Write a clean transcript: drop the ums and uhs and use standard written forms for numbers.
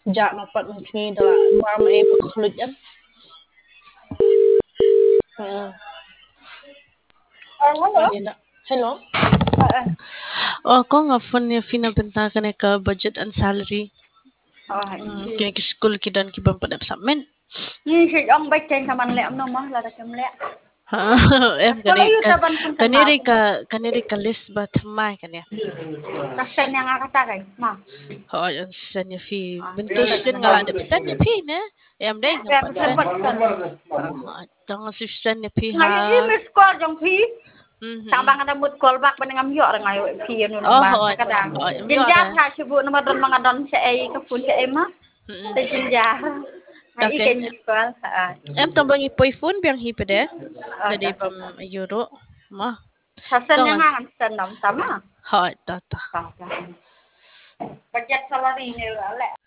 Dạ nó bận một khi đó là ba mà em có lịch nhất. Ừ. Hello. Adina. Hello. Uh, Oh, ko nga phone niya finabenta ka na ka budget and salary. Rồi. Kaya ki school ki dan ki bang padap sa men. Như chị ông bách trên thầm ăn lẹm đâu mà là chấm lẹ. Em Kalau you taban pun kenal. kaniri ka list ba thamai kanya. Kasen yang aku tahu, mah. Ho an san niya fi Ah, bento sen ngala de san niya fi ne. Em dai ngam em pat sẽ sen. bật cần. Tang si san niya fi ha. Ngayon miss call trong phi. Sang Mhm. bang ada mood call back dengan ngam yo ngayon phi nu Oh, lomba ho. kadang. Ho, em yo Jinjat da. ha sibu nama don mga don sa ay kapun sa ay mah. Mhm. Sa jinjat. May Okay. ikan miss call. Em tambang ipoy phone biang hipede. Jadi Okay. pam euro. Mah. Kasen yang Tongas. ngang sen dom sama. Ho, tata. Budget salary ni lẹ.